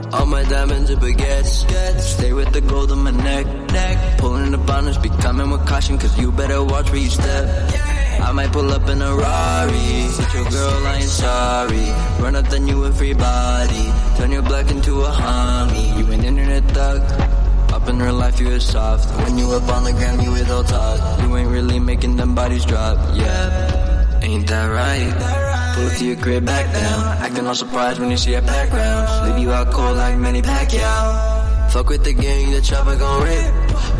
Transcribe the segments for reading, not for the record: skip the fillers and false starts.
All my diamonds are baguettes. Stay with the gold on my neck. Pulling up on us, be coming with caution, cause you better watch where you step. I might pull up in a Rari. With your girl, I ain't sorry. Run up on you with free body. Turn your black into a homie. You an internet thug. Up in real life, you is soft. When you up on the gram, you with all talk. You ain't really making them bodies drop. Yeah, ain't that right? Pull up to your crib, back down. Acting all surprised when you see a background. Leave you out cold like Manny Pacquiao. Fuck with the gang, the chopper gon' rip.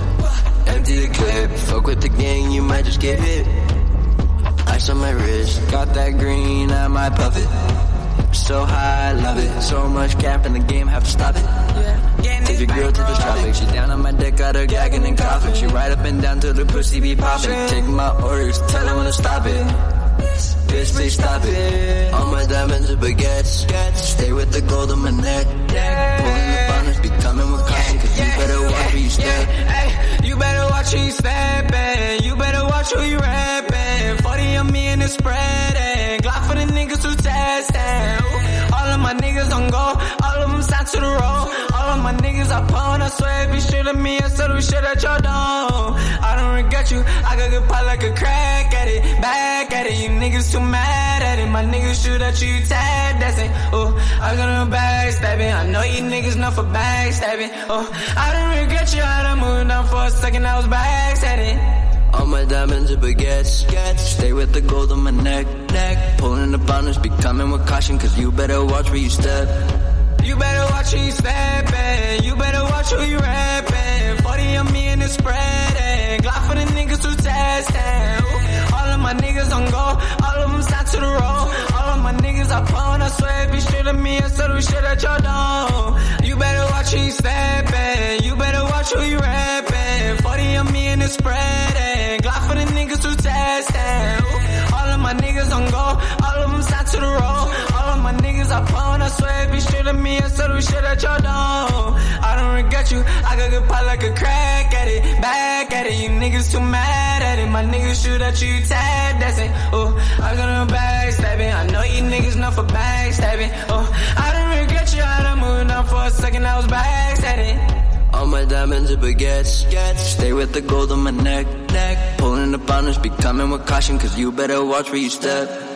Empty the clip. Fuck with the gang, you might just get hit. Ice on my wrist, got that green, I might puff it. So high, I love it. So much cap in the game, have to stop it. Take your girl to the traffic. She down on my dick, got her gagging and coughing. She ride up and down till the pussy be popping. Take my orders, tell her when to stop it. Bitch, please stop it. All my diamonds are baguettes. Stay with the gold on my neck. Pulling the bonus, be coming with caution, cause you better watch where you step. You better watch who you steppin'. You better watch who you rappin'. 40 on me and it's spreading. Glock for the niggas who testin'. All of my niggas on go. All of them signed to the roll. All of my niggas I pawn. I swear if you shoot at me, I said we shoot at your dome. I don't regret you. I got good pot like a crack at it. Back at it. You niggas too mad at it. My niggas shoot at you, tag dancing. Oh, I got no backstabbing. I know you niggas know for backstabbing. Oh, I don't regret you. I done moved down for a second. I was backstabbing. All my diamonds are baguettes. Stay with the gold on my neck. Pulling up on us, be coming with caution, cause you better watch where you step. You better watch who you steppin'. You better watch who you rappin'. 40 on me and it's spreading. Glock for the niggas who testin'. All of my niggas on go. All of them signed to the roll. All of my niggas I pawn. I swear if you shoot at me, I said we shoot at your dome. You better watch who you steppin'. You better watch who you rappin'. 40 on me and it's spreading. Glock for the niggas who testin'. All of my niggas on go. All of them signed to the roll. All of my niggas I pawn. I swear if you shoot at me, I said we shoot at your dome. I don't regret you. I got good pot like a crack at it. Back at it. You niggas too mad at it. My niggas shoot at you, tag dancing. Oh, I got no backstabbing. I know you niggas know for backstabbing. Oh, I don't regret you. I done moved down for a second. I was backstabbing. All my diamonds are baguettes. Stay with the gold on my neck. Pulling up on us, be coming with caution, cause you better watch where you step.